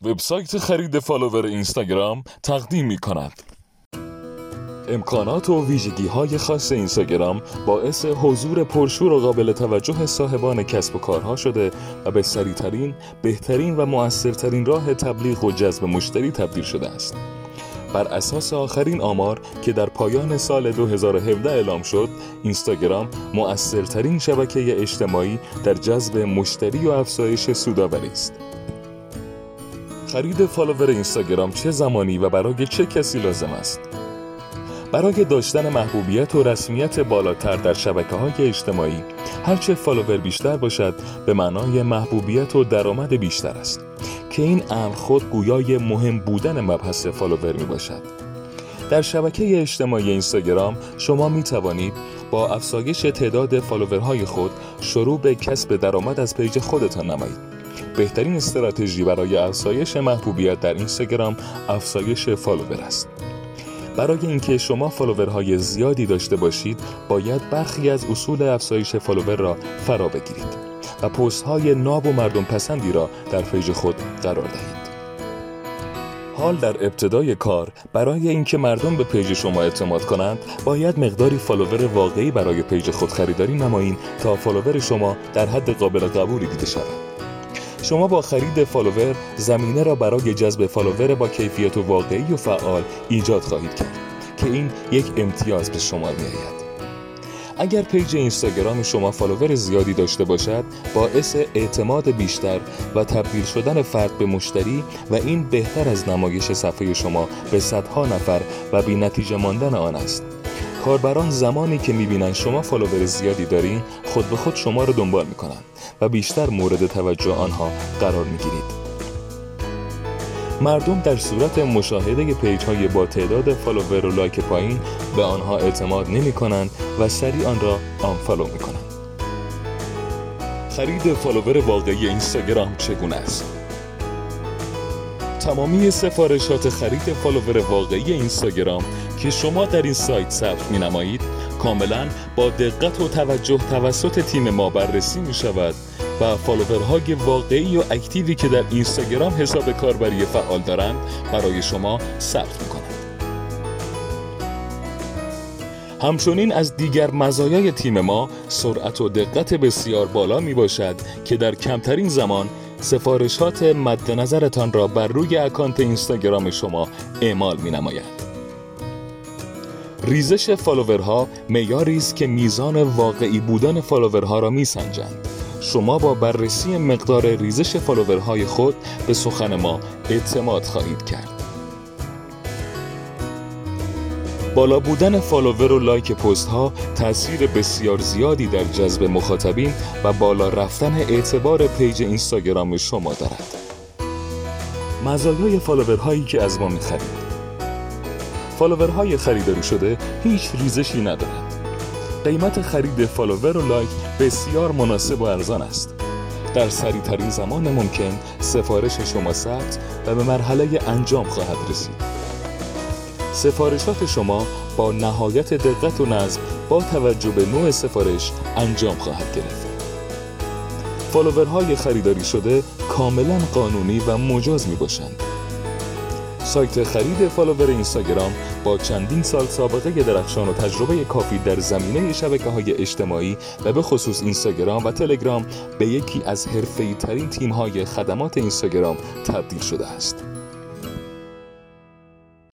وبسایت خرید فالوور اینستاگرام تقدیم می‌کند. امکانات و ویژگی‌های خاص اینستاگرام باعث حضور پرشور و قابل توجه صاحبان کسب و کارها شده و به سریع‌ترین، بهترین و مؤثرترین راه تبلیغ و جذب مشتری تبدیل شده است. بر اساس آخرین آمار که در پایان سال 2017 اعلام شد، اینستاگرام مؤثرترین شبکه اجتماعی در جذب مشتری و افزایش سودآوری است. خرید فالوور اینستاگرام چه زمانی و برای چه کسی لازم است؟ برای داشتن محبوبیت و رسمیت بالاتر در شبکه‌های اجتماعی، هرچه فالوور بیشتر باشد به معنای محبوبیت و درآمد بیشتر است که این امر خود گویای مهم بودن مبحث فالوور می باشد. در شبکه اجتماعی اینستاگرام شما می توانید با افزایش تعداد فالوورهای خود شروع به کسب درآمد از پیج خودتان نمایید. بهترین استراتژی برای افزایش محبوبیت در اینستاگرام افزایش فالوور است. برای اینکه شما فالوورهای زیادی داشته باشید، باید برخی از اصول افزایش فالوور را فرا بگیرید و پست‌های ناب و مردم پسندی را در پیج خود قرار دهید. حال در ابتدای کار، برای اینکه مردم به پیج شما اعتماد کنند، باید مقداری فالوور واقعی برای پیج خود خریداری نمایید تا فالوور شما در حد قابل قبولی دیده شود. شما با خرید فالوور زمینه را برای جذب فالوور با کیفیت و واقعی و فعال ایجاد خواهید کرد که این یک امتیاز به شما می‌آید. اگر پیج اینستاگرام شما فالوور زیادی داشته باشد، باعث اعتماد بیشتر و تبدیل شدن فرد به مشتری و این بهتر از نمایش صفحه شما به صدها نفر و بی نتیجه ماندن آن است. کاربران زمانی که می‌بینند شما فالوور زیادی دارین، خود به خود شما را دنبال می‌کنند و بیشتر مورد توجه آنها قرار می‌گیرید. مردم در صورت مشاهده پیج‌های با تعداد فالوور و لایک پایین به آنها اعتماد نمی‌کنند و سریع آن را آنفالو می‌کنند. خرید فالوور واقعی اینستاگرام چگونه است؟ تمامی سفارشات خرید فالوور واقعی اینستاگرام که شما در این سایت ثبت می‌نمایید کاملاً با دقت و توجه توسط تیم ما بررسی می‌شود و فالوورهای واقعی و اکتیوی که در اینستاگرام حساب کاربری فعال دارند برای شما ثبت می‌کنند. همچنین از دیگر مزایای تیم ما سرعت و دقت بسیار بالا میباشد که در کمترین زمان سفارشات مد نظرتان را بر روی اکانت اینستاگرام شما اعمال می‌نماید. ریزش فالوورها معیاری است که میزان واقعی بودن فالوورها را میسنجند. شما با بررسی مقدار ریزش فالوورهای خود به سخن ما اعتماد خواهید کرد. بالا بودن فالوور و لایک پست ها تأثیر بسیار زیادی در جذب مخاطبین و بالا رفتن اعتبار پیج اینستاگرام شما دارد. مزایای فالوورهایی که از ما می‌خرید. فالوورهای خریداری شده هیچ ریزشی ندارند. قیمت خرید فالوور و لایک بسیار مناسب و ارزان است. در سریع‌ترین زمان ممکن سفارش شما ثبت و به مرحله انجام خواهد رسید. سفارشات شما با نهایت دقت و نظم با توجه به نوع سفارش انجام خواهد گرفت. فالوورهای خریداری شده کاملا قانونی و مجاز می باشند. سایت خرید فالوور اینستاگرام با چندین سال سابقه درخشان و تجربه کافی در زمینه شبکه‌های اجتماعی و به خصوص اینستاگرام و تلگرام به یکی از حرفه‌ای ترین تیم‌های خدمات اینستاگرام تبدیل شده است.